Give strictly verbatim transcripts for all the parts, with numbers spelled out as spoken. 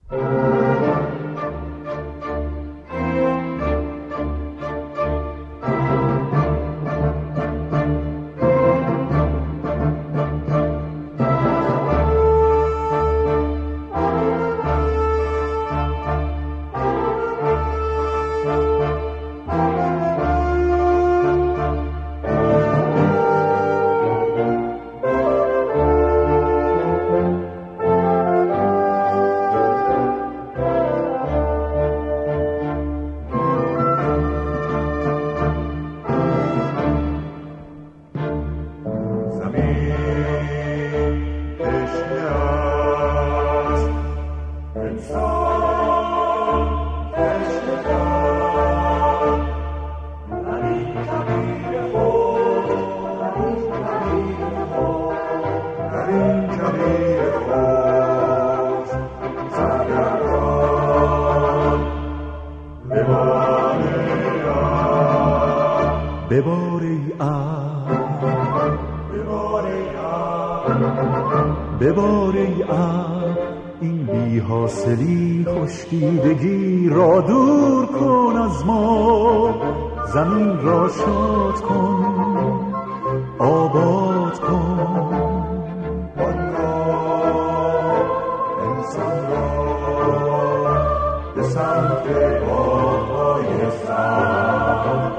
بباری اب این بی حاصلی خشکیدگی را دور کن از ما، زمین را شاد کن آباد کن آن را انسان را به سمت باغ‌های سبز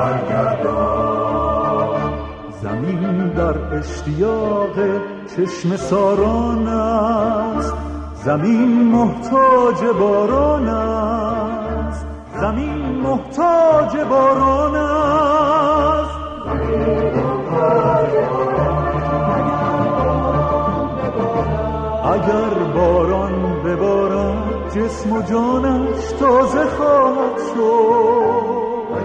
برگردان. زمین در اشتیاق چشم ساران است، زمین محتاج باران است، زمین محتاج باران است. اگر باران ببارد جسم و جانش تازه خواهد شد،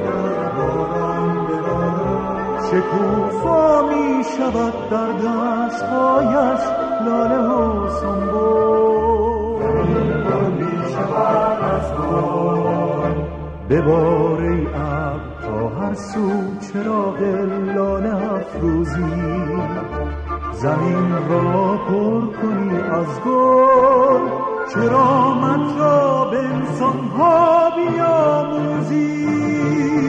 شکوفا می شود در دستهایش لاله و سنبل می شود از گل. ببار ای ابر تا هر سو چراغ لاله افروزی، زمین را پر کنی از گل، کرامت را به انسان ها بیاموزی.